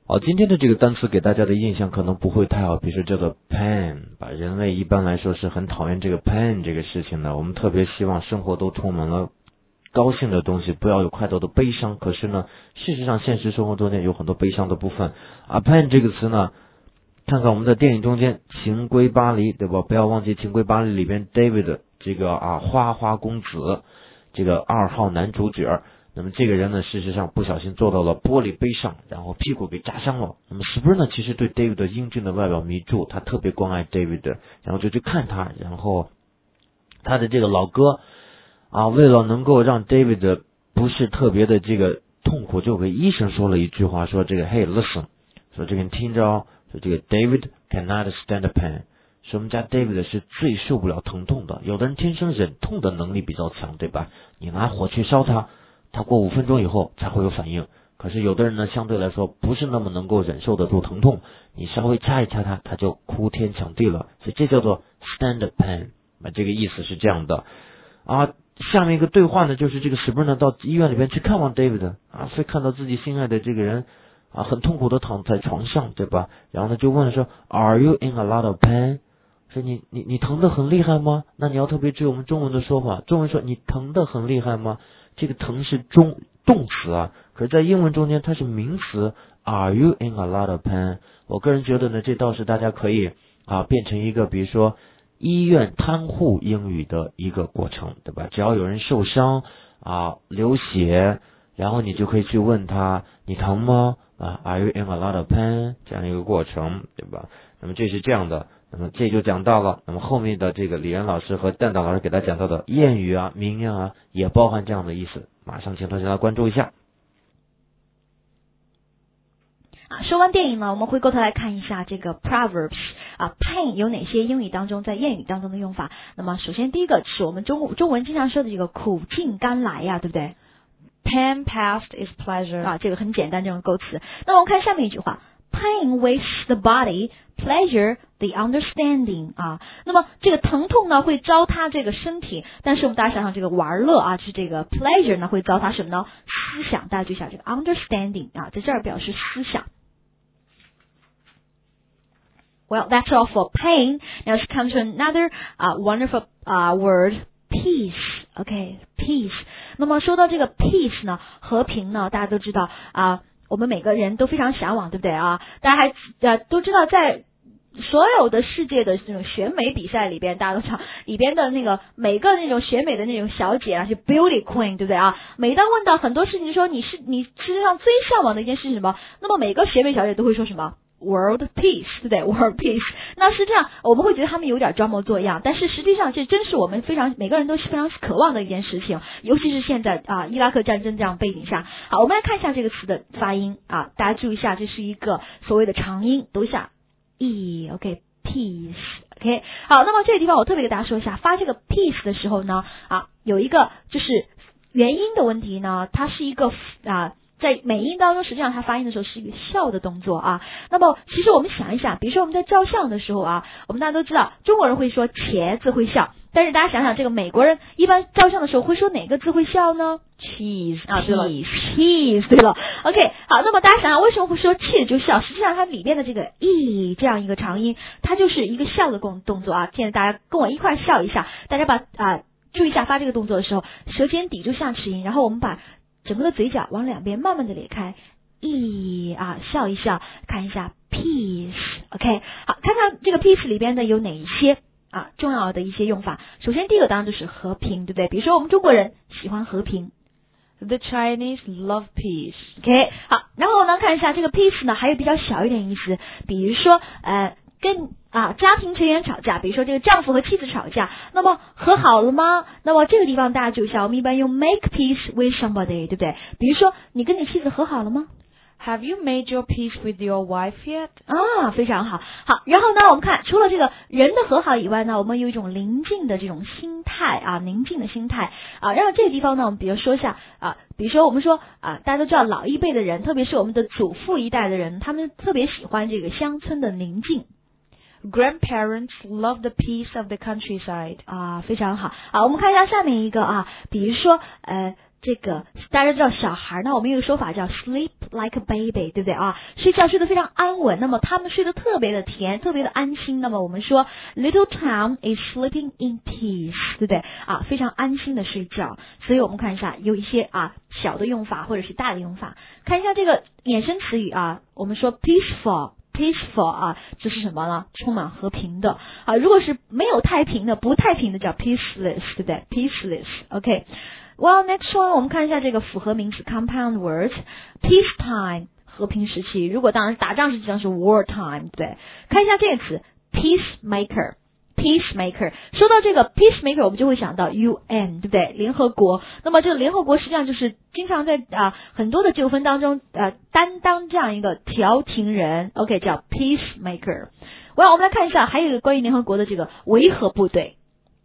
好，今天的这个单词给大家的印象可能不会太好，比如说叫做 pain， 人类一般来说是很讨厌这个 pain 这个事情的，我们特别希望生活都充满了高兴的东西，不要有太多的悲伤。可是呢，事实上现实生活中间有很多悲伤的部分。pain 这个词呢，看看我们的电影中间情归巴黎，对吧？不要忘记情归巴黎里边 David 这个花花公子，这个2号男主角。那么这个人呢，事实上不小心坐到了玻璃杯上，然后屁股给扎伤了。那么 Spring 呢，其实对 David 的英俊的外表迷住，他特别关爱 David， 然后就去看他，然后他的这个老哥为了能够让 David 不是特别的这个痛苦，就给医生说了一句话，说这个 Hey listen， 说这个你听着哦，说这个 David cannot stand pain， 说我们家 David 是最受不了疼痛的。有的人天生忍痛的能力比较强，对吧？你拿火去烧他过5分钟以后才会有反应。可是有的人呢，相对来说不是那么能够忍受得住疼痛，你稍微掐一掐他就哭天抢地了。所以这叫做 stand pain， 这个意思是这样的下面一个对话呢，就是这个 Spring 呢到医院里边去看望 David 所以看到自己心爱的这个人很痛苦的躺在床上，对吧？然后呢就问说 Are you in a lot of pain？ 说你疼得很厉害吗？那你要特别注意我们中文的说法，中文说你疼得很厉害吗？这个疼是动词可是在英文中间它是名词 Are you in a lot of pain？ 我个人觉得呢，这倒是大家可以变成一个比如说医院看护英语的一个过程，对吧？只要有人受伤流血，然后你就可以去问他你疼吗？Are you in a lot of pain？ 这样一个过程，对吧？那么这是这样的，那么这就讲到了，那么后面的这个李仁老师和蛋蛋老师给他讲到的谚语名言也包含这样的意思。马上请同学来关注一下。 说完电影呢，我们回过头来看一下这个 proverbs pain 有哪些英语当中在谚语当中的用法。那么首先第一个是我们中文经常说的这个苦尽甘来对不对？ Pain past is pleasure 这个很简单这种构词。那么我们看下面一句话， Pain wastes the body, pleasure the understanding 那么这个疼痛呢会糟蹋这个身体，但是我们大家想想这个玩乐是这个 pleasure 呢会糟蹋什么呢？思想。大家注意一下这个 understanding 在这儿表示思想。Well, that's all for pain. Now let's come to another wonderful word, peace. Okay, peace. 那么说到这个 peace 呢，和平呢，大家都知道我们每个人都非常向往，对不对大家还都知道，在所有的世界的这种选美比赛里边，大家都知道里边的那个每个那种选美的那种小姐是 beauty queen， 对不对每当问到很多事情说你世界上最向往的一件事是什么，那么每个选美小姐都会说什么？World peace， 对不对 ？World peace。那实际上我们会觉得他们有点装模作样，但是实际上这真是我们每个人都是非常渴望的一件事情，尤其是现在伊拉克战争这样背景下。好，我们来看一下这个词的发音大家注意一下，这是一个所谓的长音，读一下 e，OK， peace，OK。好，那么这个地方我特别给大家说一下，发这个 peace 的时候呢有一个就是元音的问题呢，它是一个在美音当中，实际上它发音的时候是一个笑的动作那么其实我们想一想，比如说我们在照相的时候我们大家都知道中国人会说茄子会笑，但是大家想想这个美国人一般照相的时候会说哪个字会笑呢？ cheese 对了 cheese 对了 OK。 好，那么大家想想为什么会说 cheese 就笑，实际上它里边的这个 e 这样一个长音，它就是一个笑的动作现在大家跟我一块笑一下，大家把注意一下发这个动作的时候，舌尖抵住下齿龈，然后我们把整个的嘴角往两边慢慢的咧开笑一笑，看一下 peace OK。 好，看看这个 peace 里边的有哪一些重要的一些用法。首先第一个当然就是和平，对不对？比如说我们中国人喜欢和平， The Chinese love peace OK。 好，然后呢看一下这个 peace 呢还有比较小一点意思，比如说跟家庭成员吵架，比如说这个丈夫和妻子吵架，那么和好了吗？那么这个地方大家注意一下，我们一般用 make peace with somebody， 对不对？比如说你跟你妻子和好了吗？ Have you made your peace with your wife yet？ 非常好。好，然后呢我们看除了这个人的和好以外呢，我们有一种宁静的这种心态宁静的心态然后这个地方呢我们比如说一下比如说我们说大家都知道老一辈的人，特别是我们的祖父一代的人，他们特别喜欢这个乡村的宁静。 Grandparents love the peace of the countryside 非常好。好，我们看一下下面一个比如说这个大家知道小孩呢，我们有个说法叫 sleep like a baby， 对不对啊？睡觉睡得非常安稳，那么他们睡得特别的甜，特别的安心。那么我们说 little town is sleeping in peace， 对不对啊？非常安心的睡觉。所以我们看一下有一些小的用法或者是大的用法，看一下这个衍生词语我们说 peaceful 就是什么呢？充满和平的如果是没有太平的不太平的叫 peaceless， 对不对？ peaceless OK。Well, next one， 我们看一下这个复合名词 compound words。 peacetime 和平时期，如果当然打仗实际上是 wartime， 对不对？看一下这个词 peacemaker。说到这个 peacemaker， 我们就会想到 UN， 对不对？联合国。那么这个联合国实际上就是经常在很多的纠纷当中担当这样一个调停人 ，OK， 叫 peacemaker。Well， 我们来看一下，还有一个关于联合国的这个维和部队。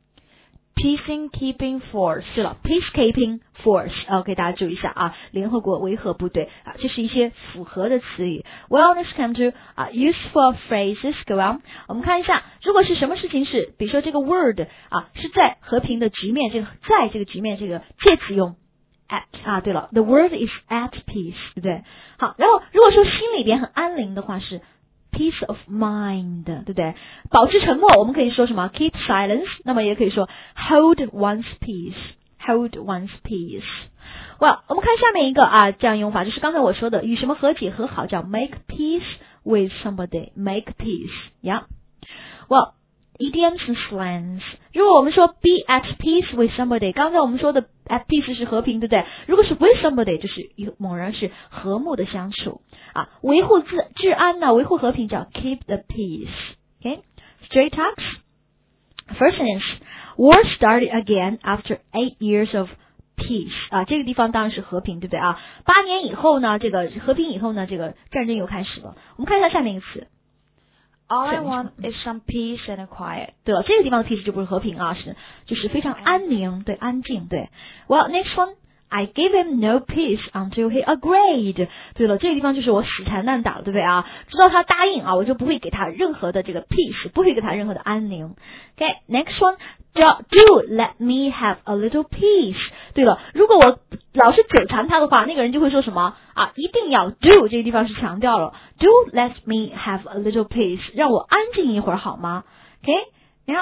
Peacekeeping force， 是了 ，peacekeeping force，OK， 大家注意一下联合国维和部队这是一些符合的词语。Well, let's come to useful phrases. Go on， 我们看一下，如果是什么事情是，比如说这个 word 是在和平的局面，这个在这个局面这个介词用 at 对了 ，the word is at peace， 对不对？好，然后如果说心里边很安宁的话是peace of mind， 对不对？保持沉默，我们可以说什么 keep silence， 那么也可以说 hold one's peace。Well， 我们看下面一个这样用法，就是刚才我说的与什么和解和好，叫 make peace with somebody。make peace，yeah。Well， idioms and slangs， 如果我们说 be at peace with somebody， 刚才我们说的 at peace 是和平，对不对？如果是 with somebody， 就是与某人是和睦的相处维护治安呢，维护和平叫 keep the peace。Okay，straight talks。First sentence，war started again after 8 years of peace。这个地方当然是和平，对不对8年以后呢，这个和平以后呢，这个战争又开始了。我们看一下下面一个词。 All I want is some peace and quiet。 对了，这个地方的 peace 就不是和平就是非常安宁，对，安静，对。Well, next one，I gave him no peace until he agreed。 对了，这个地方就是我死缠烂打了，对不对直到他答应我就不会给他任何的这个 peace， 不会给他任何的安宁。Okay，next one，do let me have a little peace。 对了，如果我老是纠缠他的话，那个人就会说什么一定要 do， 这个地方是强调了 do let me have a little peace， 让我安静一会儿好吗？ Okay，now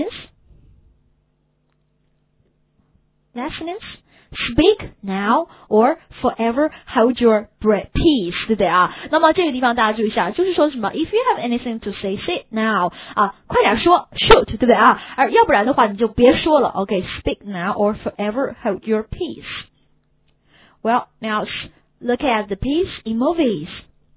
lessons。Speak now or forever hold your peace， 对不对那么这个地方大家注意一下，就是说什么 if you have anything to say now， 快点说 shoot， 对不对而要不然的话你就别说了。 OK，speak now or forever hold your peace。 Well, now look at the peace in movies。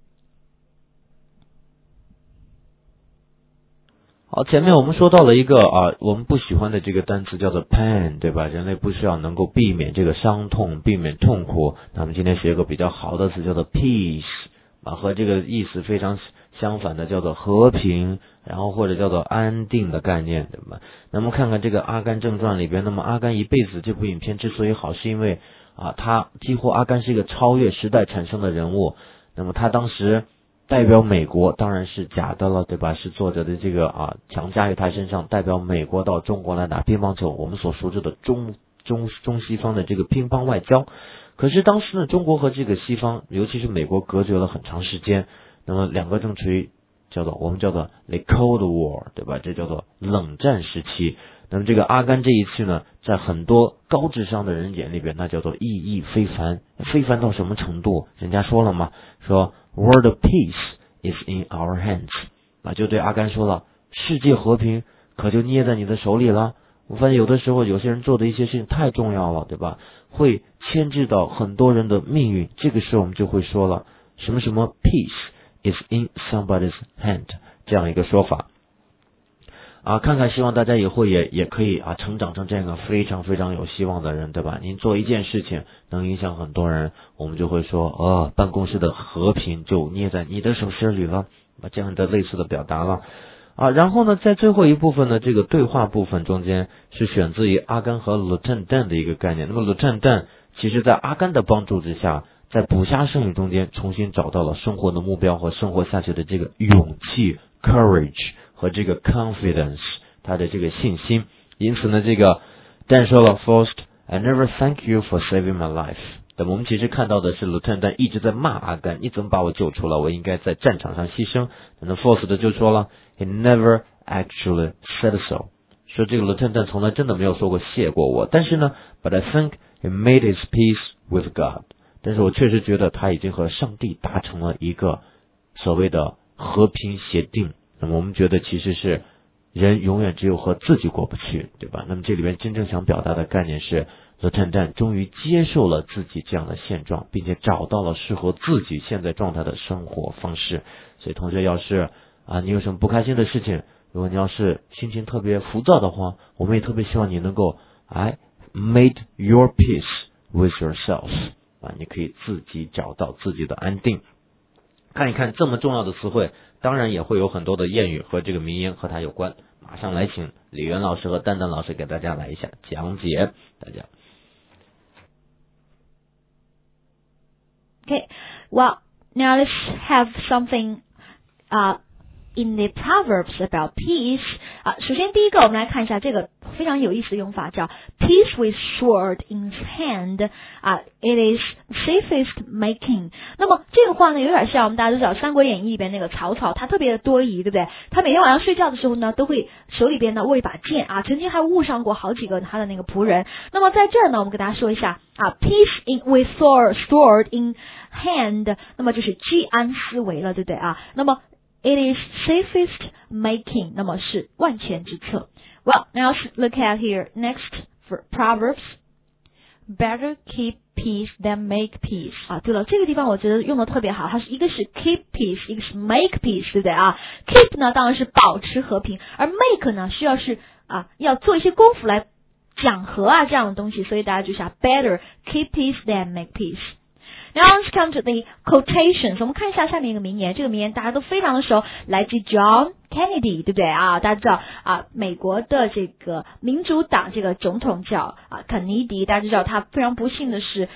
好，前面我们说到了一个我们不喜欢的这个单词叫做 pain， 对吧？人类不需要能够避免这个伤痛，避免痛苦。那么今天学一个比较好的词叫做 peace， 和这个意思非常相反的叫做和平，然后或者叫做安定的概念，对吧？那么看看这个《阿甘正传》里边，那么阿甘一辈子这部影片之所以好，是因为他几乎阿甘是一个超越时代产生的人物。那么他当时代表美国当然是假的了，对吧？是作者的这个强加于他身上，代表美国到中国来打乒乓球，我们所熟知的中西方的这个乒乓外交。可是当时呢，中国和这个西方，尤其是美国隔绝了很长时间，那么两个正处于我们叫做 the Cold War， 对吧？这叫做冷战时期。那么这个阿甘这一次呢，在很多高智商的人眼里边，那叫做意义非凡。非凡到什么程度？人家说了嘛，说 World peace is in our hands， 就对阿甘说了，世界和平可就捏在你的手里了。我发现有的时候有些人做的一些事情太重要了，对吧？会牵制到很多人的命运。这个时候我们就会说了，什么什么 peace is in somebody's hand 这样一个说法。看看希望大家以后也可以成长成这样一个非常非常有希望的人，对吧？您做一件事情能影响很多人，我们就会说办公室的和平就捏在你的手心里了，这样的类似的表达了。然后呢，在最后一部分呢，这个对话部分中间是选自于阿甘和 Lieutenant Dan 的一个概念。那么 Lieutenant Dan 其实在阿甘的帮助之下，在捕虾剩余中间重新找到了生活的目标和生活下去的这个勇气 courage 和这个 confidence 他的这个信心。因此呢，这个Dan说了 First I never thank you for saving my life。那么我们其实看到的是 Lieutenant Dan 一直在骂阿甘，你怎么把我救出来？我应该在战场上牺牲。那 Force 的就说了 He never actually said so， 说这个 Lieutenant Dan 从来真的没有说过谢过我，但是呢 But I think he made his peace with God， 但是我确实觉得他已经和上帝达成了一个所谓的和平协定。那么我们觉得其实是人永远只有和自己过不去，对吧？那么这里边真正想表达的概念是Lieutenant Dan 终于接受了自己这样的现状，并且找到了适合自己现在状态的生活方式。所以同学要是你有什么不开心的事情，如果你要是心情特别浮躁的话，我们也特别希望你能够made your peace with yourself， 你可以自己找到自己的安定。看一看这么重要的词汇，当然也会有很多的谚语和这个名言和它有关。马上来请李元老师和蛋蛋老师给大家来一下讲解。大家 Okay, well, now let's have something in the Proverbs about peace. 首先第一个我们来看一下这个非常有意思的用法，叫 peace with sword in hand. It is safest making. 那么这个话呢，有点像我们大家都知道《三国演义》里边那个曹操，他特别的多疑，对不对？他每天晚上睡觉的时候呢，都会手里边呢握一把剑曾经还误伤过好几个他的那个仆人。那么在这儿呢，我们给大家说一下peace with sword in hand， 那么就是居安思危了，对不对那么It is safest making， 那么是万全之策。Well, now let's look at here. Next, for Proverbs. Better keep peace than make peace. 对了，这个地方我觉得用的特别好，它是一个是 keep peace， 一个是 make peace， 对不对keep 呢当然是保持和平，而 make 呢需要是要做一些功夫来讲和这样的东西，所以大家就想 better keep peace than make peace。Now let's come to the quotations. 我们看一下下面一个名言，这个名言大家都非常的熟，来自 John Kennedy， 对不对大家知道美国的这个民主党这个总统叫肯尼迪，大家知道他非常不幸的是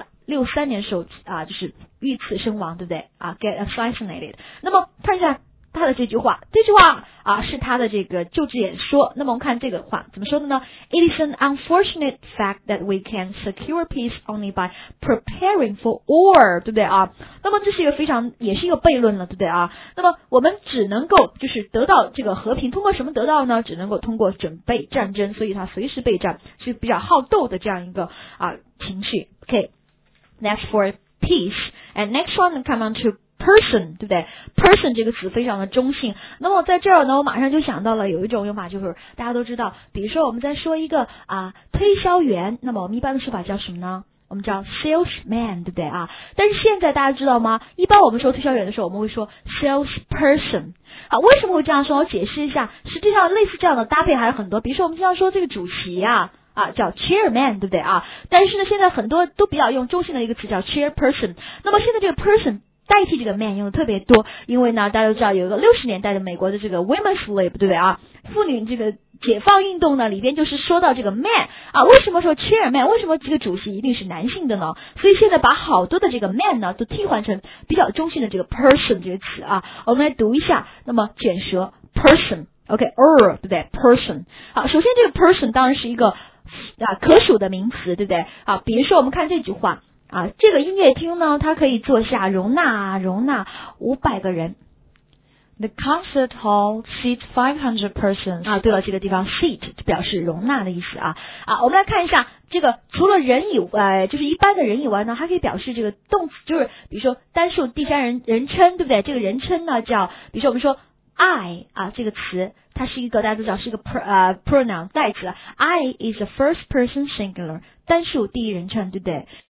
63年时候就是遇刺身亡，对不对get assassinated。那么看一下他的这句话是他的这个就职演说。那么我们看这个话怎么说的呢？ It is an unfortunate fact that we can secure peace only by preparing for war， 对不对那么这是一个也是一个悖论了，对不对那么我们只能够就是得到这个和平，通过什么得到呢？只能够通过准备战争，所以他随时备战，是比较好斗的这样一个情绪。Okay, that's for peace. And next one, come on to person， 对不对 ？person 这个词非常的中性。那么在这儿呢，我马上就想到了有一种用法，就是大家都知道，比如说我们在说一个推销员，那么我们一般的说法叫什么呢？我们叫 salesman， 对不对但是现在大家知道吗？一般我们说推销员的时候，我们会说 salesperson。为什么会这样说？我解释一下。实际上类似这样的搭配还有很多，比如说我们经常说这个主席叫 chairman， 对不对但是呢，现在很多都比较用中性的一个词叫 chairperson。那么现在这个 person代替这个 man 用的特别多，因为呢大家都知道有一个60年代的美国的这个 women's lib， 对不对妇女这个解放运动呢里边就是说到这个 man 为什么说 chairman， 为什么这个主席一定是男性的呢？所以现在把好多的这个 man 呢都替换成比较中性的这个 person 这个词我们来读一下。那么卷舌 person， OK， 对不对 person。 好，首先这个 person 当然是一个可数的名词，对不对比如说我们看这句话这个音乐厅呢，它可以坐下容纳500个人。 The concert hall seats 500 persons。 对了，这个地方 seat 表示容纳的意思我们来看一下这个，除了人以外，就是一般的人以外呢，它可以表示这个动词，就是比如说单数第三人称，对不对？这个人称呢叫，比如说我们说 I 这个词，它是一个大家都知道是一个pronoun 代词。I is a first person singular， 单数第一人称，对不对？